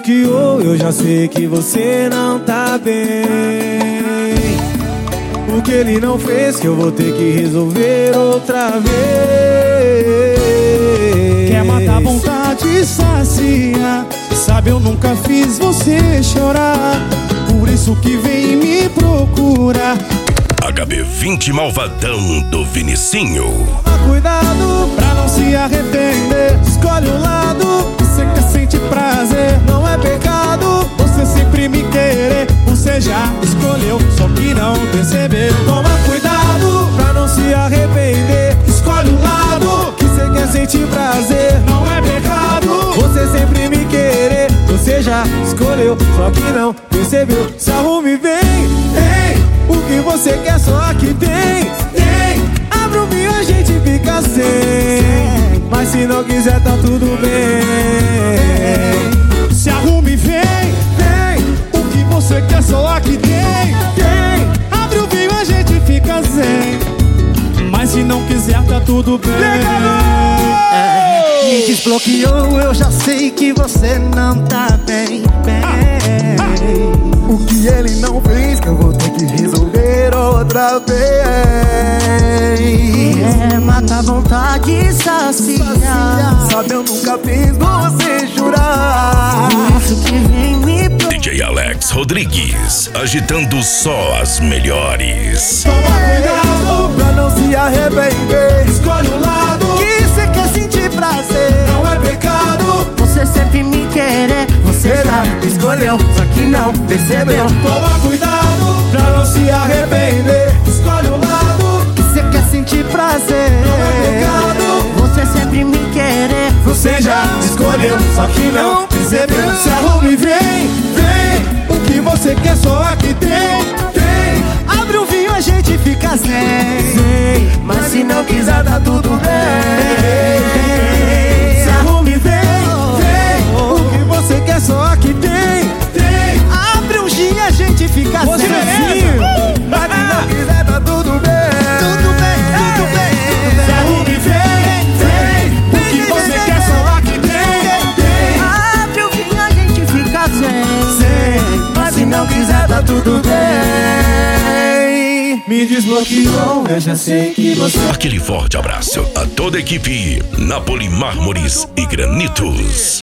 desbloqueou, eu já sei que você não tá bem. O que ele não fez que eu vou ter que resolver outra vez. Quer matar a vontade e saciar. Sabe, eu nunca fiz você chorar, por isso que vem me procurar. HB20 Malvadão do Vinicinho. Toma cuidado Pra não se arrepender, escolhe um lado. você quer sentir prazer, Não é pecado você sempre me querer. Você já escolheu, só que não percebeu. Toma cuidado pra não se arrepender. Escolhe um lado que você quer sentir prazer. Não é pecado Você sempre me querer. Você já escolheu, só que não percebeu. Se arrume e vem, vem. O que você quer só que tem. Abre o vinho, a gente fica sem. Mas se não quiser tá tudo bem. se arrume e vem. O que você quer só aqui tem. Abre o vinho, a gente fica zen. Mas se não quiser tá tudo bem. Me desbloqueou, eu já sei que você não tá bem. O que ele não fez que eu vou ter que resolver outra vez. Mata a vontade e saciar. Sabe, eu nunca fiz você jurar. Por isso que vem me DJ Alex Rodrigues, agitando só as melhores. Toma cuidado pra não se arrepender. Escolhe um lado que você quer sentir prazer. não é pecado. Você sempre me querer. Você já escolheu, só que não percebeu. Toma cuidado pra não se arrepender. Escolhe um lado Que você quer sentir prazer. não é pecado. Você sempre me querer. Você já escolheu, só que não percebeu. Se arrume e vem. O que você quer só aqui tem. Abre o vinho, a gente fica zen. Mas se não quiser tá tudo bem. Se arrume e vem. O que você quer só aqui tem. Abre o gin, a gente fica zen. Mas se não quiser tá tudo bem. Tudo bem, tudo bem. Se arrume e vem. O que você quer só aqui tem. Abre o vinho, a gente fica zen. Mas se não quiser tá tudo bem. Me desbloqueou, eu já sei que você. Aquele forte abraço a toda a equipe Napoli Mármores e Granitos.